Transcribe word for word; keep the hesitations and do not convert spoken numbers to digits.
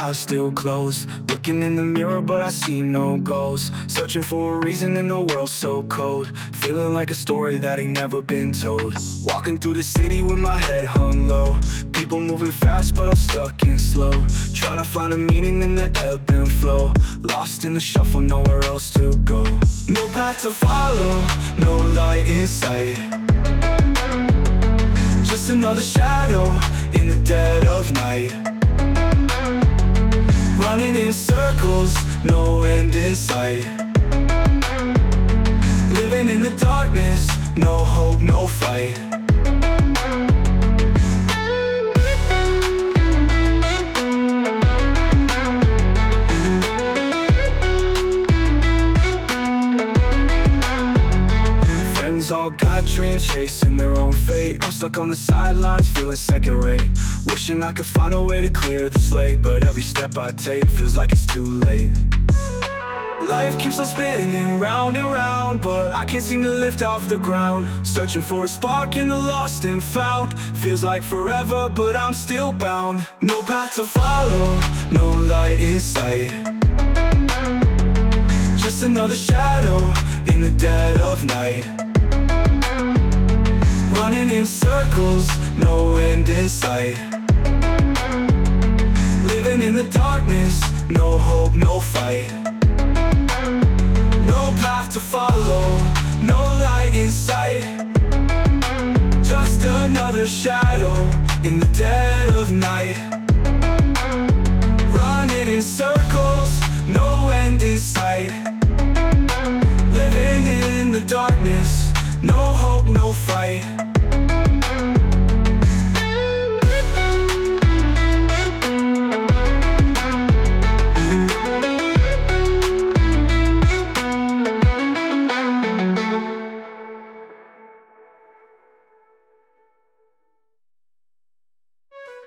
eyes still closed, looking in the mirror but I see no goals. Searching for a reason in a world so cold, feeling like a story that ain't never been told. Walking through the city with my head hung low, people moving fast but I'm stuck in slow. Trying to find a meaning in the ebb and flow, lost in the shuffle, nowhere else to go. No path to follow, no light in sight, just another shadow in the dead of night. Running in circles, no end in sight. Living in the darkness, no hope, no fight. All got dreams, chasing their own fate. I'm stuck on the sidelines, feeling second rate, wishing I could find a way to clear the slate. But every step I take feels like it's too late. Life keeps on spinning round and round, but I can't seem to lift off the ground. Searching for a spark in the lost and found, feels like forever, but I'm still bound. No path to follow, no light in sight, just another shadow in the dead of night. Running in circles, no end in sight. Living in the darkness, no hope, no fight. No path to follow, no light in sight, just another shadow in the dead of night.